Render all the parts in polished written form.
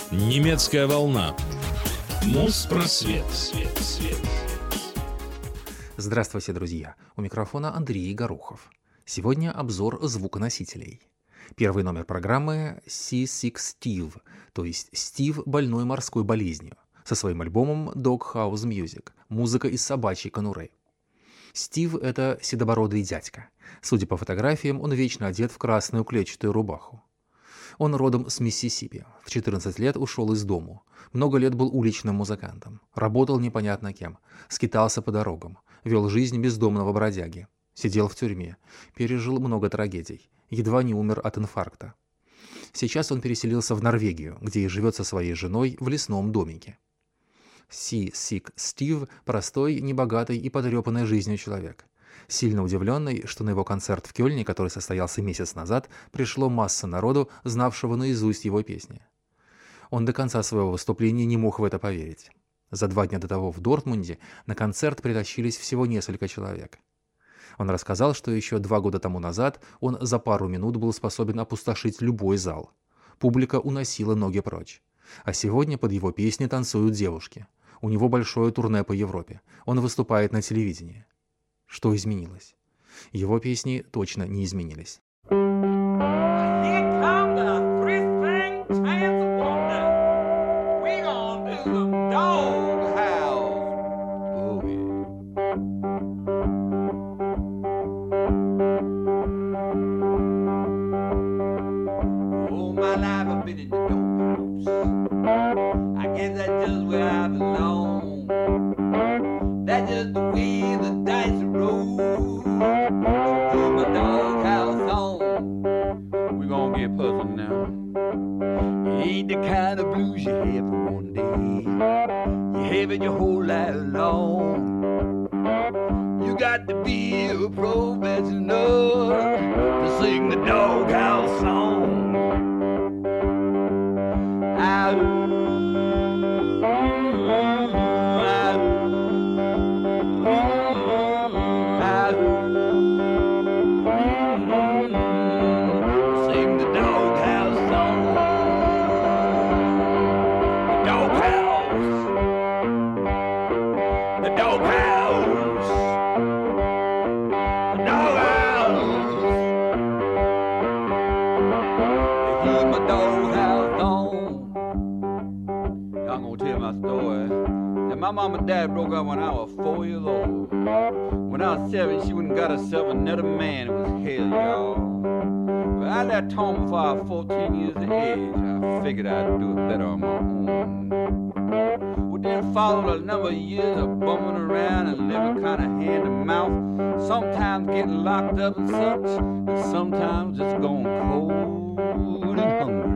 Немецкая волна. Моспросвет. Здравствуйте, друзья! У микрофона Андрей Горохов. Сегодня обзор звуконосителей. Первый номер программы Seasick Steve, то есть Стив, больной морской болезнью, со своим альбомом Doghouse Music, музыка из собачьей конуры. Стив — это седобородый дядька. Судя по фотографиям, он вечно одет в красную клетчатую рубаху. Он родом с Миссисипи. В 14 лет ушел из дому. Много лет был уличным музыкантом. Работал непонятно кем. Скитался по дорогам. Вел жизнь бездомного бродяги. Сидел в тюрьме. Пережил много трагедий. Едва не умер от инфаркта. Сейчас он переселился в Норвегию, где и живет со своей женой в лесном домике. Seasick Steve – простой, небогатый и потрепанный жизнью человек. Сильно удивленный, что на его концерт в Кёльне, который состоялся месяц назад, пришло масса народу, знавшего наизусть его песни. Он до конца своего выступления не мог в это поверить. За 2 дня до того в Дортмунде на концерт притащились всего несколько человек. Он рассказал, что еще 2 года тому назад он за пару минут был способен опустошить любой зал. Публика уносила ноги прочь. А сегодня под его песни танцуют девушки. У него большое турне по Европе. Он выступает на телевидении. Что изменилось? Его песни точно не изменились. Ain't the kind of blues you have for one day. You have it your whole life long. You got to be a professional to sing the doghouse song. My mom and dad broke up when I was 4 years old. When I was 7, she went and got herself another man. It was hell, y'all. But I left home before I was 14 years of age. I figured I'd do it better on my own. Well, then followed a number of years of bumming around and living kind of hand to mouth. Sometimes getting locked up and such, and sometimes just going cold and hungry.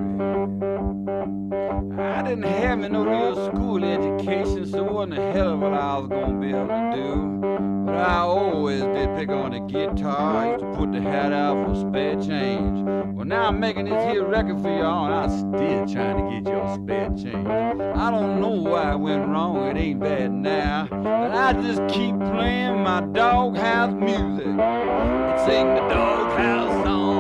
I didn't have no real school education, so it wasn't a hell of what I was gonna be able to do. But I always did pick on the guitar. I used to put the hat out for spare change. Well, now I'm making this here record for y'all, and I'm still trying to get y'all spare change. I don't know why it went wrong, it ain't bad now, but I just keep playing my doghouse music and sing the doghouse song.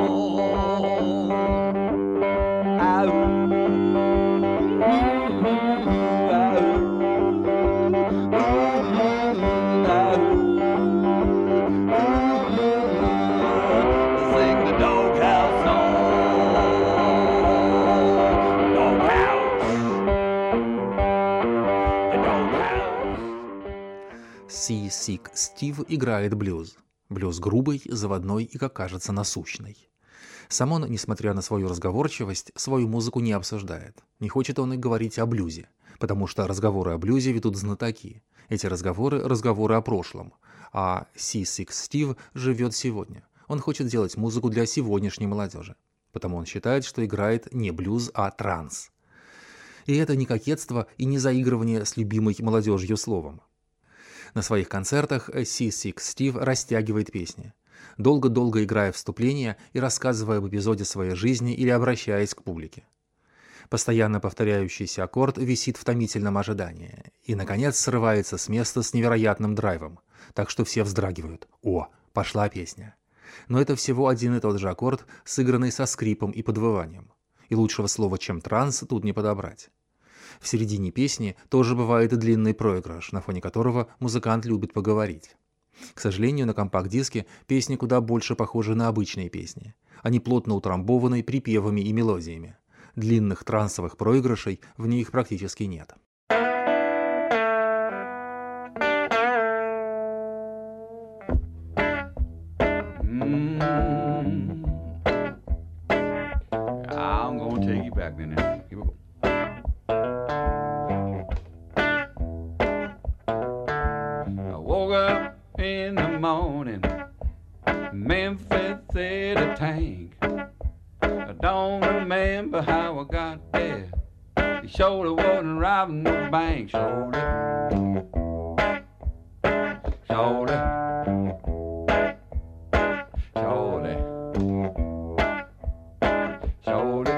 Seasick Steve играет блюз. Блюз грубый, заводной и, как кажется, насущный. Сам он, несмотря на свою разговорчивость, свою музыку не обсуждает. Не хочет он и говорить о блюзе, потому что разговоры о блюзе ведут знатоки. Эти разговоры — разговоры о прошлом. А Seasick Steve живет сегодня. Он хочет делать музыку для сегодняшней молодежи. Потому он считает, что играет не блюз, а транс. И это не кокетство и не заигрывание с любимой молодежью словом. На своих концертах Seasick Steve растягивает песни, долго-долго играя вступления и рассказывая об эпизоде своей жизни или обращаясь к публике. Постоянно повторяющийся аккорд висит в томительном ожидании и, наконец, срывается с места с невероятным драйвом, так что все вздрагивают. О, пошла песня. Но это всего один и тот же аккорд, сыгранный со скрипом и подвыванием. И лучшего слова, чем транс, тут не подобрать. В середине песни тоже бывает и длинный проигрыш, на фоне которого музыкант любит поговорить. К сожалению, на компакт-диске песни куда больше похожи на обычные песни. Они плотно утрамбованы припевами и мелодиями. Длинных трансовых проигрышей в них практически нет. I'm gonna take you back then. Here we go. I woke up in the morning, Memphis at a tank. I don't remember how I got there. He surely wasn't robbing no bank. Surely. Surely. Surely. Surely.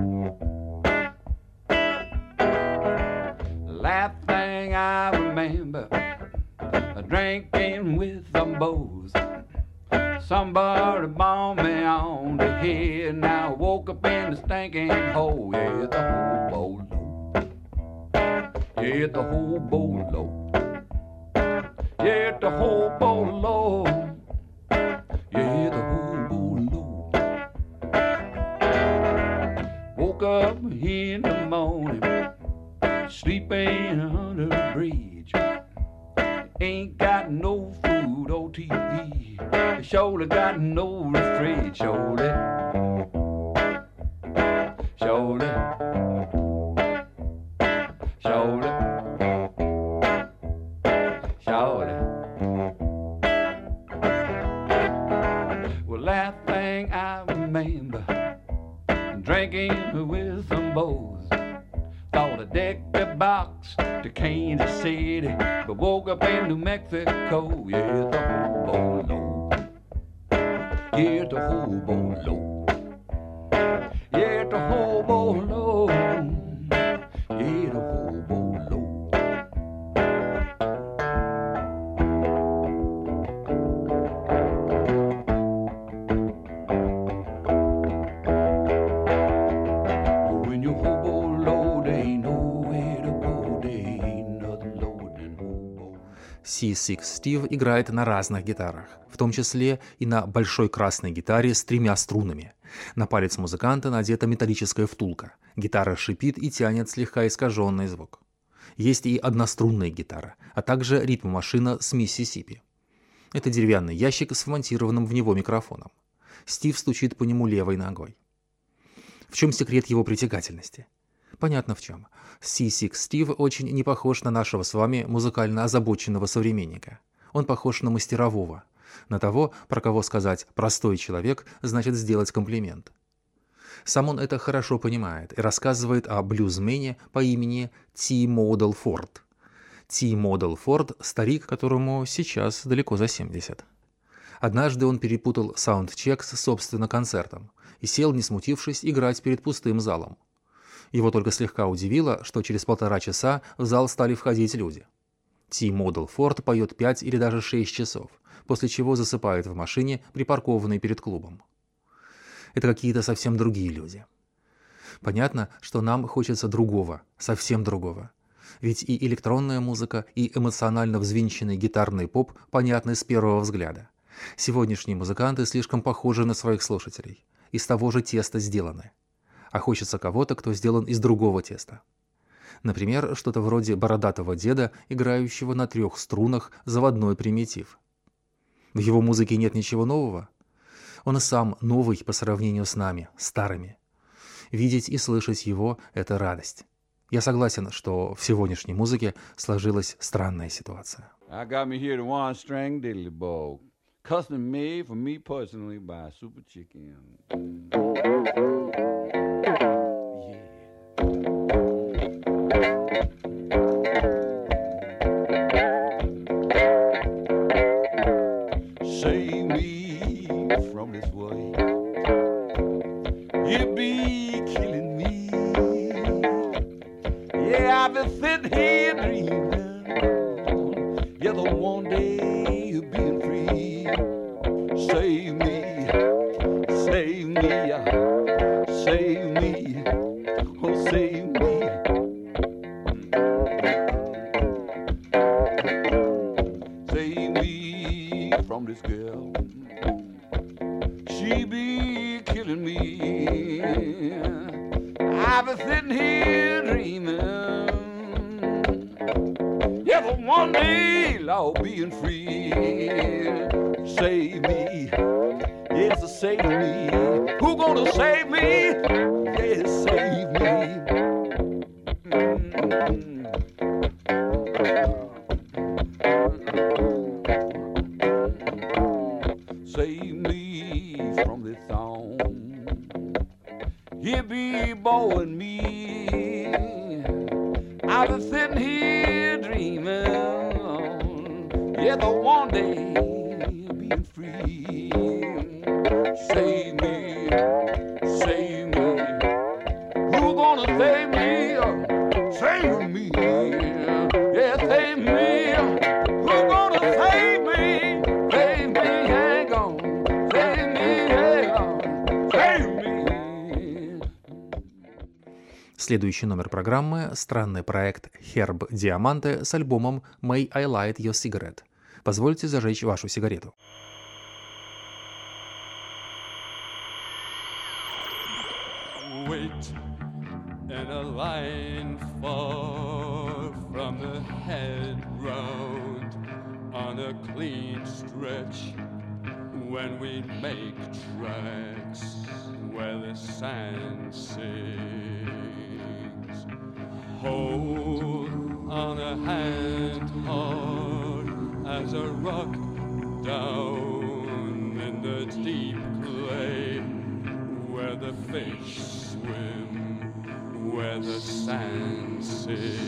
Last thing I remember, drinking with some bows. Somebody bombed me on the head. Now I woke up in the stinking hole. Yeah, the whole bowl low. Yeah, the whole bowl low. Yeah, the whole bowl low. Yeah, the whole bowl low. Woke up in the morning, sleeping under the bridge. Ain't got no food or TV. Surely got no fridge. Surely. Surely. Surely. Surely. Well, last thing I remember, drinking with some boys. Thought I decked the box to Kansas City, but woke up in New Mexico. Yeah, the whole bowl low. Yeah, the whole bowl low. Yeah, the whole bowl low. Yeah, the whole bowl low. When your whole bowl low, there ain't nowhere to go. There ain't nothing lower than whole bowl. C6 Steve играет на разных гитарах, в том числе и на большой красной гитаре с 3 струнами. На палец музыканта надета металлическая втулка. Гитара шипит и тянет слегка искаженный звук. Есть и однострунная гитара, а также ритм-машина с Миссисипи. Это деревянный ящик с вмонтированным в него микрофоном. Стив стучит по нему левой ногой. В чем секрет его притягательности? Понятно в чем. C6 Steve очень не похож на нашего с вами музыкально озабоченного современника. Он похож на мастерового, на того, про кого сказать «простой человек» значит сделать комплимент. Сам он это хорошо понимает и рассказывает о блюзмене по имени T. Model Ford. T. Model Ford – старик, которому сейчас далеко за 70. Однажды он перепутал саундчек с, собственно, концертом и сел, не смутившись, играть перед пустым залом. Его только слегка удивило, что через 1,5 часа в зал стали входить люди. T. Model Ford поет 5 или даже 6 часов, после чего засыпает в машине, припаркованной перед клубом. Это какие-то совсем другие люди. Понятно, что нам хочется другого, совсем другого. Ведь и электронная музыка, и эмоционально взвинченный гитарный поп понятны с первого взгляда. Сегодняшние музыканты слишком похожи на своих слушателей, из того же теста сделаны. А хочется кого-то, кто сделан из другого теста. Например, что-то вроде бородатого деда, играющего на 3 струнах заводной примитив. В его музыке нет ничего нового. Он и сам новый по сравнению с нами, старыми. Видеть и слышать его – это радость. Я согласен, что в сегодняшней музыке сложилась странная ситуация. I got me here the one-string diddly bow, custom made for me personally by Super Chicken. Save me from this way. You be killing me. Yeah, I've been sitting here dreaming. Yeah, the one day you'll be free. Save me, save me, save me, oh save me. this girl. She be killing me. I've been sitting here dreaming. Yeah, but one day I'll being free. Save me, yes, save me. Who gonna save me? Yes, save me. Save me from this song. He be blowing me. I've been sitting here dreaming. Yeah, the one day being free. Save me, save me. Who gonna save me? Save me, yeah, save me. Who gonna save me? Save me, hang on. Save me, hang on. Save me. Следующий номер программы — странный проект Herb Diamante с альбомом «May I Light Your Cigarette». Позвольте зажечь вашу сигарету. Wait in a line far from the head round on a clean stretch when we make tracks where the sand sings. Hold on a hand hard as a rock down in the deep clay where the fish swim, where the sand sings.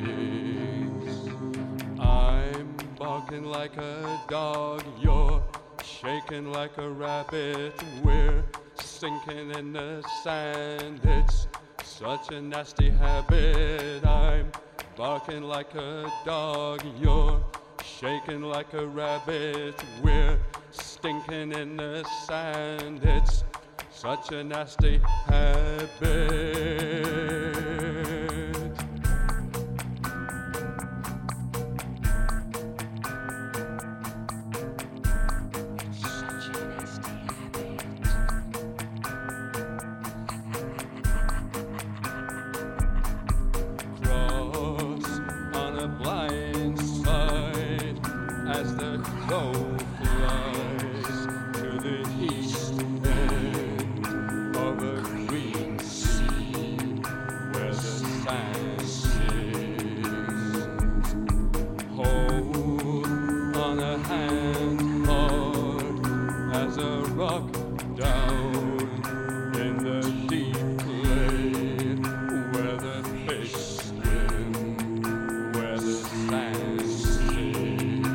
I'm barking like a dog, you're shaking like a rabbit. We're sinking in the sand, it's such a nasty habit. I'm barking like a dog, you're shaking like a rabbit. We're stinking in the sand, it's such a nasty habit. Such a nasty habit. Cross on a blind side as the crow flies to the east end of a green sea where the sand sings. Hold on a hand hard as a rock down in the deep clay where the fish swim, where the sand sings.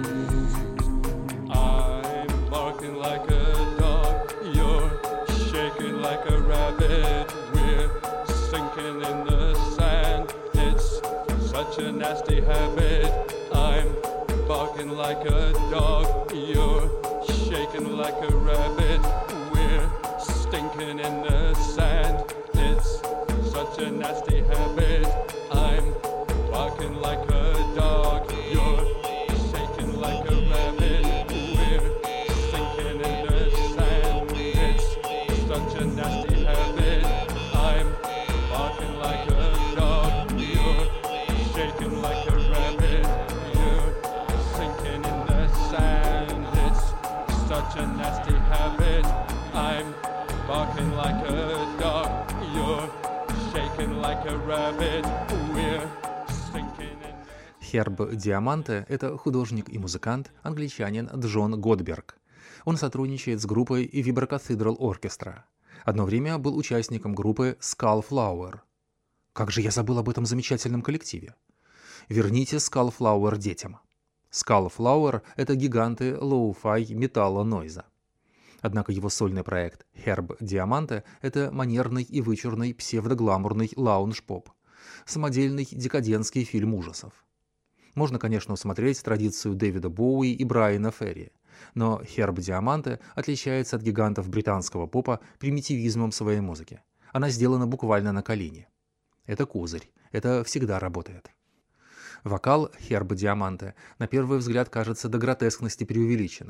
I'm barking like a dog, you're shaking like a rabbit. We're sinking in the sand, it's such a nasty habit. I'm barking like a dog, you're shaking like a rabbit. We're stinking in the sand, it's such a nasty habit. I'm barking like a dog, you're shaking like a rabbit. We're sinking in the sand, it's such a nasty habit. I'm barking like a dog, you're shaking like a rabbit. You're sinking in the sand, it's such a nasty habit. I'm barking like a dog, you're shaking like a rabbit. We're sinking in. Herb Diamante — это художник и музыкант, англичанин Джон Годберг. Он сотрудничает с группой Vibra Cathedral Orchestra. Одно время был участником группы Skullflower. Как же я забыл об этом замечательном коллективе? Верните Skullflower детям. Skullflower — это гиганты лоу-фай металла нойза. Однако его сольный проект Herb Diamante — это манерный и вычурный псевдогламурный лаунж-поп, самодельный декадентский фильм ужасов. Можно, конечно, усмотреть традицию Дэвида Боуи и Брайана Ферри, но Herb Diamante отличается от гигантов британского попа примитивизмом своей музыки. Она сделана буквально на колени. Это козырь, это всегда работает. Вокал Herb Diamante на первый взгляд кажется до гротескности преувеличенным.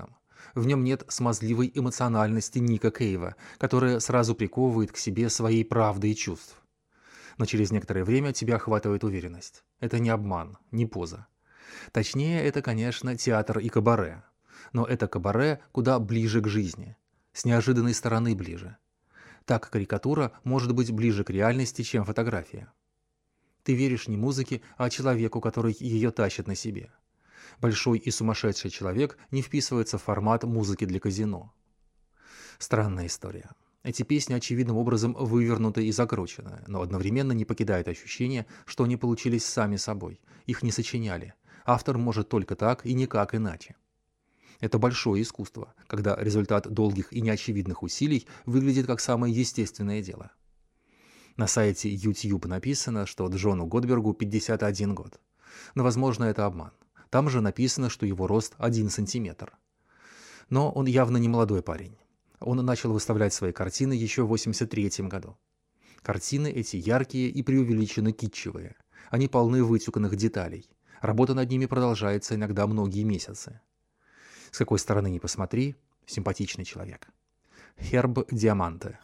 В нем нет смазливой эмоциональности Ника Кейва, которая сразу приковывает к себе своей правдой чувств. Но через некоторое время тебя охватывает уверенность. Это не обман, не поза. Точнее, это, конечно, театр и кабаре. Но это кабаре куда ближе к жизни, с неожиданной стороны ближе. Так карикатура может быть ближе к реальности, чем фотография. Ты веришь не музыке, а человеку, который ее тащит на себе. Большой и сумасшедший человек не вписывается в формат музыки для казино. Странная история. Эти песни очевидным образом вывернуты и закручены, но одновременно не покидает ощущение, что они получились сами собой, их не сочиняли. Автор может только так и никак иначе. Это большое искусство, когда результат долгих и неочевидных усилий выглядит как самое естественное дело. На сайте YouTube написано, что Джону Готбергу 51 год. Но, возможно, это обман. Там же написано, что его рост 1 сантиметр. Но он явно не молодой парень. Он начал выставлять свои картины еще в 1983 году. Картины эти яркие и преувеличенно китчевые. Они полны вытюканных деталей. Работа над ними продолжается иногда многие месяцы. С какой стороны ни посмотри, симпатичный человек. Херб Диаманте.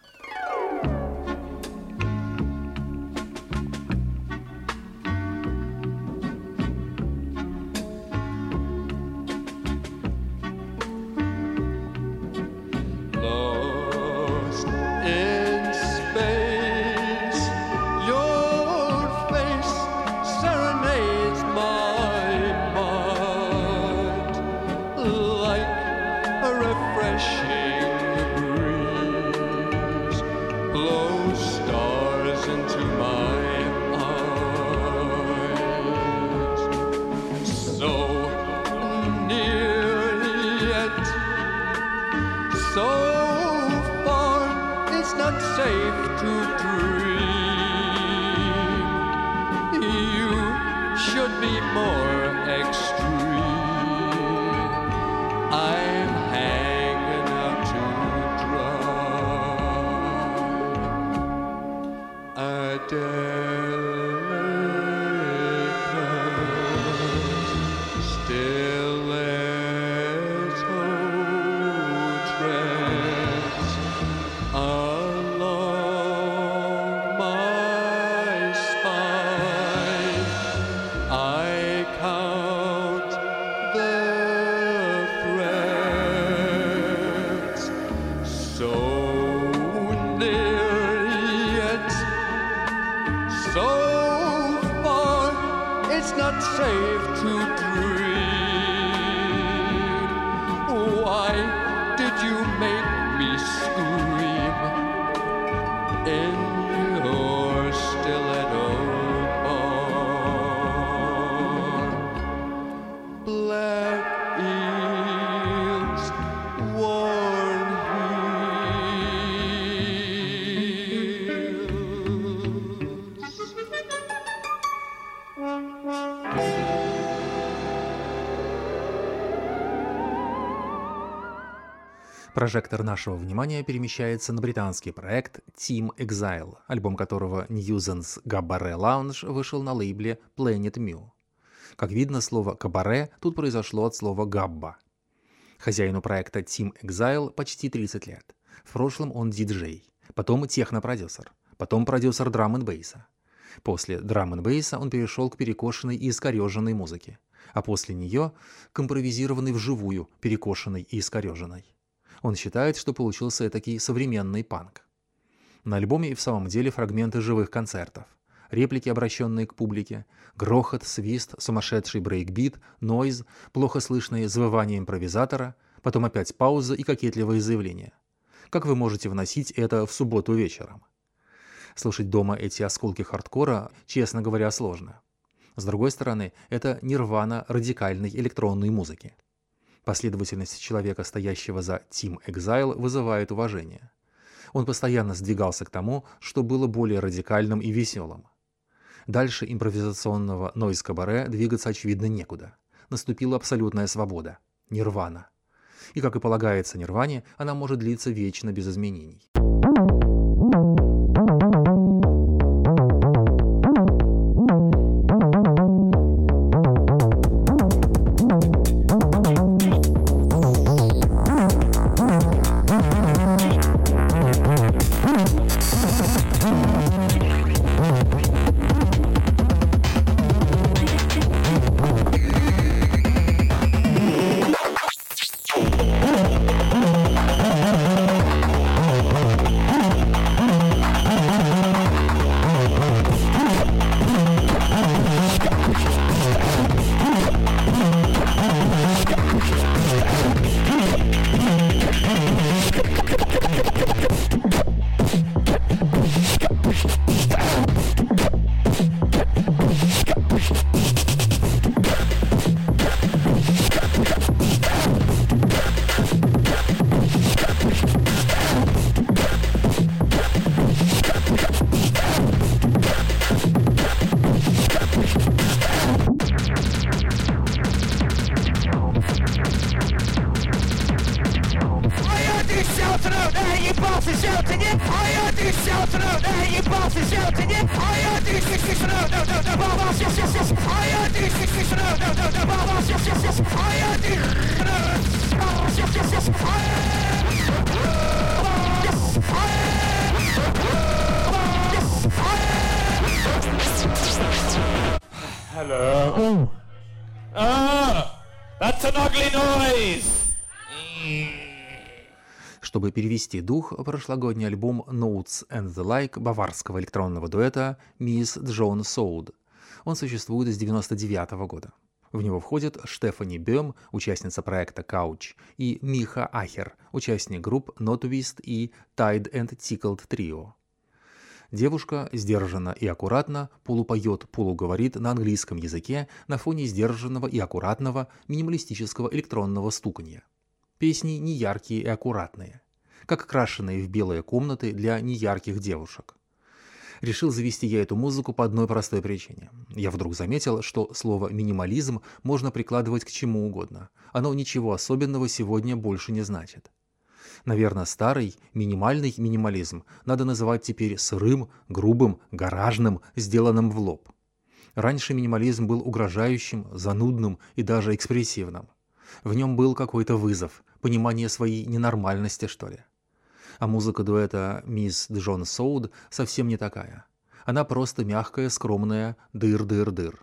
Прожектор нашего внимания перемещается на британский проект Team Exile, альбом которого Newson's Cabaret Lounge вышел на лейбле Planet Mu. Как видно, слово «кабаре» тут произошло от слова «габба». Хозяину проекта Team Exile почти 30 лет. В прошлом он диджей, потом технопродюсер, потом продюсер драм-н-бейса. После драм-н-бейса он перешел к перекошенной и искореженной музыке, а после нее к импровизированной вживую, перекошенной и искореженной. Он считает, что получился этакий современный панк. На альбоме и в самом деле фрагменты живых концертов, реплики, обращенные к публике, грохот, свист, сумасшедший брейкбит, нойз, плохо слышное завывание импровизатора, потом опять пауза и кокетливые заявления. Как вы можете вносить это в субботу вечером? Слушать дома эти осколки хардкора, честно говоря, сложно. С другой стороны, это нирвана радикальной электронной музыки. Последовательность человека, стоящего за Team Exile, вызывает уважение. Он постоянно сдвигался к тому, что было более радикальным и веселым. Дальше импровизационного нойз-кабаре двигаться, очевидно, некуда. Наступила абсолютная свобода. Нирвана. И, как и полагается нирване, она может длиться вечно без изменений. Hello. That's an ugly noise. Чтобы перевести дух, прошлогодний альбом Notes and the Like баварского электронного дуэта Miss Джон Соуд. Он существует с 1999 года. В него входят Штефани Бём, участница проекта Couch, и Миха Ахер, участник групп Notwist и Tied and Tickled Trio. Девушка сдержанно и аккуратно полупоет, полуговорит на английском языке на фоне сдержанного и аккуратного минималистического электронного стуканья. Песни неяркие и аккуратные, как окрашенные в белые комнаты для неярких девушек. Решил завести я эту музыку по одной простой причине. Я вдруг заметил, что слово «минимализм» можно прикладывать к чему угодно. Оно ничего особенного сегодня больше не значит. Наверное, старый, минимальный минимализм надо называть теперь сырым, грубым, гаражным, сделанным в лоб. Раньше минимализм был угрожающим, занудным и даже экспрессивным. В нем был какой-то вызов, понимание своей ненормальности, что ли. А музыка дуэта Miss Джон Соуд совсем не такая. Она просто мягкая, скромная дыр-дыр-дыр.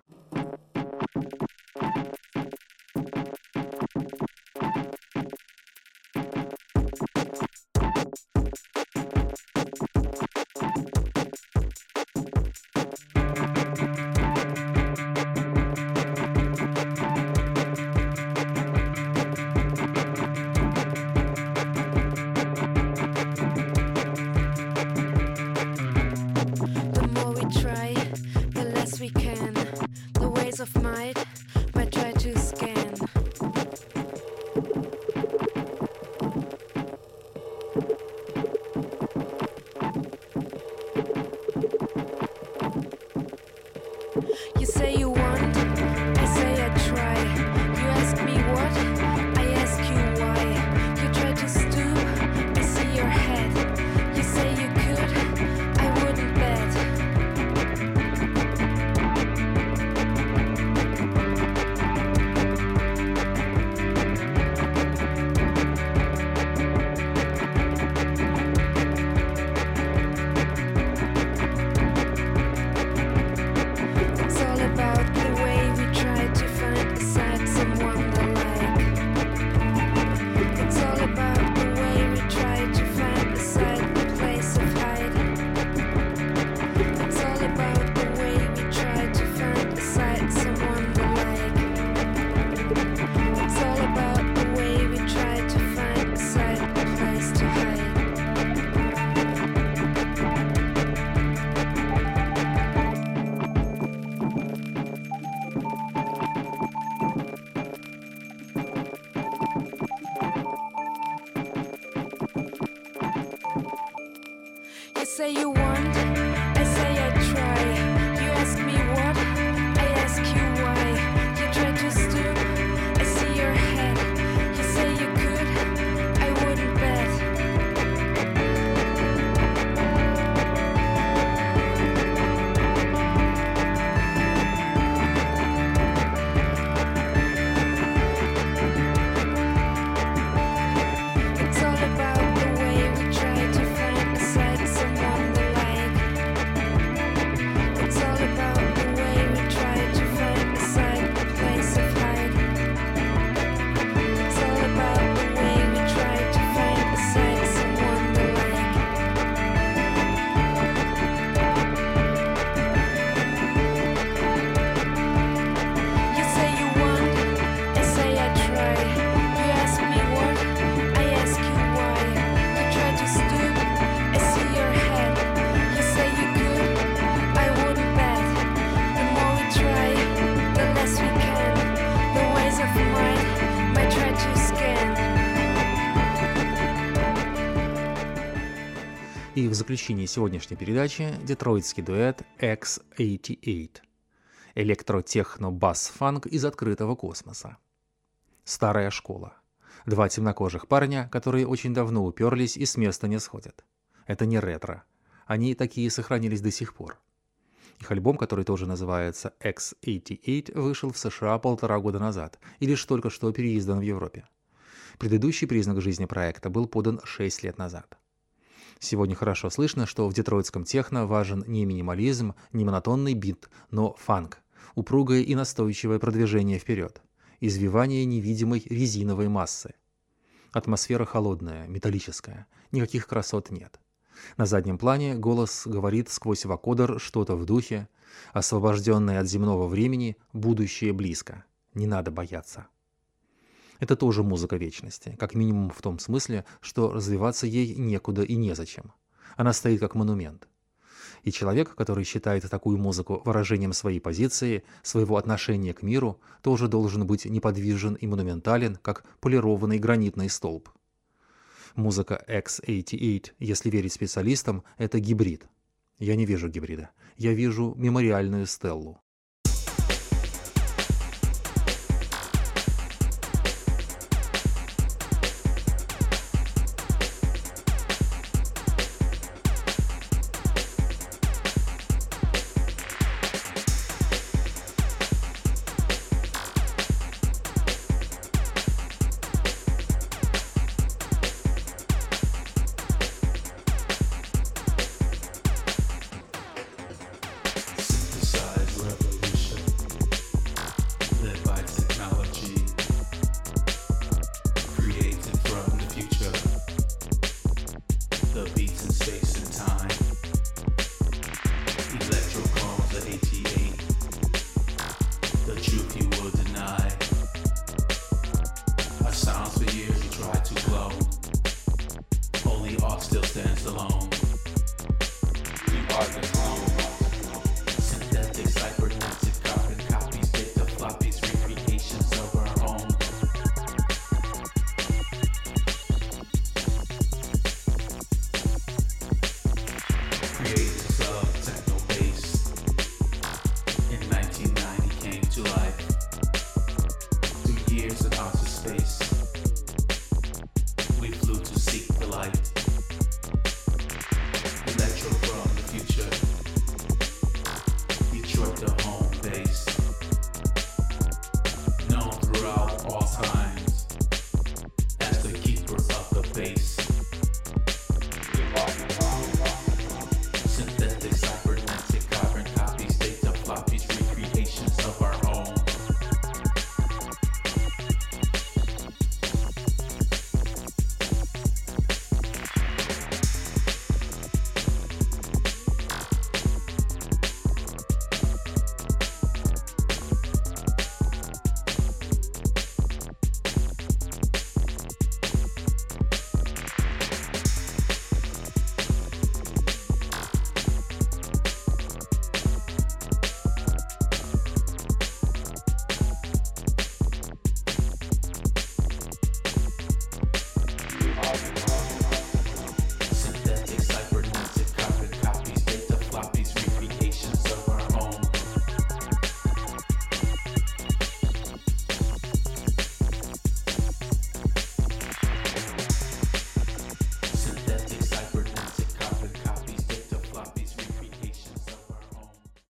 Say you want, I say I try. You ask me what, I ask you why. You try to stoop, I see your head. You say you could, I wouldn't bet. It's all about the way we try to find a side someone to like. It's all about the way we try to find a side, a place of hide. It's all about the way we try to find a side someone to like. You say you want, I say I try. You ask me what, I ask you why. You try to stoop, I see your head. You say you could, I wouldn't bet. The more we try, the less we can. The ways of mind might try to scan. И в заключении сегодняшней передачи детройтский дуэт X88. Электро-техно-бас-фанк из открытого космоса. Старая школа. Два темнокожих парня, которые очень давно уперлись и с места не сходят. Это не ретро. Они такие сохранились до сих пор. Их альбом, который тоже называется X88, вышел в США 1,5 года назад и лишь только что переиздан в Европе. Предыдущий признак жизни проекта был подан 6 лет назад. Сегодня хорошо слышно, что в детройтском техно важен не минимализм, не монотонный бит, но фанк, упругое и настойчивое продвижение вперед, извивание невидимой резиновой массы. Атмосфера холодная, металлическая, никаких красот нет. На заднем плане голос говорит сквозь вокодер что-то в духе: освобожденное от земного времени, будущее близко, не надо бояться. Это тоже музыка вечности, как минимум в том смысле, что развиваться ей некуда и незачем. Она стоит как монумент. И человек, который считает такую музыку выражением своей позиции, своего отношения к миру, тоже должен быть неподвижен и монументален, как полированный гранитный столб. Музыка X88, если верить специалистам, это гибрид. Я не вижу гибрида. Я вижу мемориальную стеллу. Detroit, the home base, known throughout all time.